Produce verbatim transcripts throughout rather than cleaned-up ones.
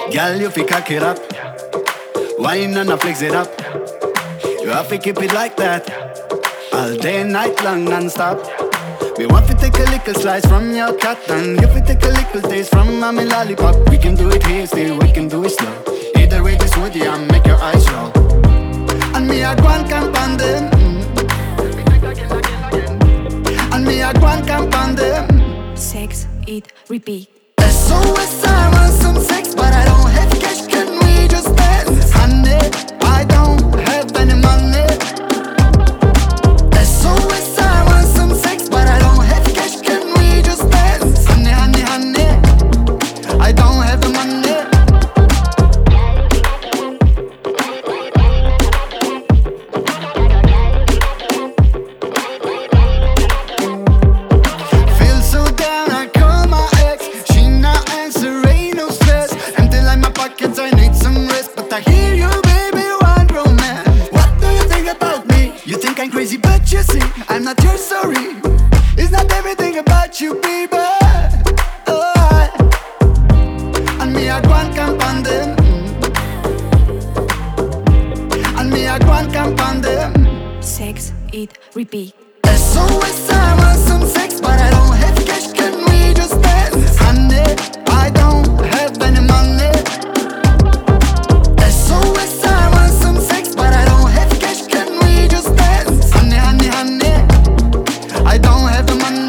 Girl, you fi cock it up, wine and a flex it up. You have to keep it like that, all day, night long, non-stop. We want to take a little slice from your cat, and you fi take a little taste from my lollipop. We can do it hasty, we can do it slow. Either way, this woody and make your eyes roll. And me a go and camp on them, mm. And me a go and camp on them. Sex, eat, repeat. S O S, I want some sex, but I don't have cash. Can we just dance? Honey, I don't have any money. S O S, I want some sex, but I don't have cash. Can we just dance? Honey, honey, honey, I don't have the money. Feel so down, I call my ex. She not answer, ain't no stress. Empty like my pockets, I need some rest. But I hear you, baby, want romance. What do you think about me? You think I'm crazy, but you see, I'm not your story. It's not everything about you, baby. Oh, I, and me, I go and camp on them. And me, I go and camp on them. Sex, eat, repeat. S O S, I want some sex, but I don't have cash. Can we just dance? Honey, I don't have any money. S O S, I want some sex, but I don't have cash. Can we just dance? Honey, honey, honey, I don't have the money.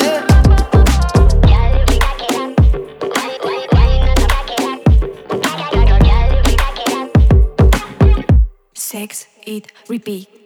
Sex, eat, repeat.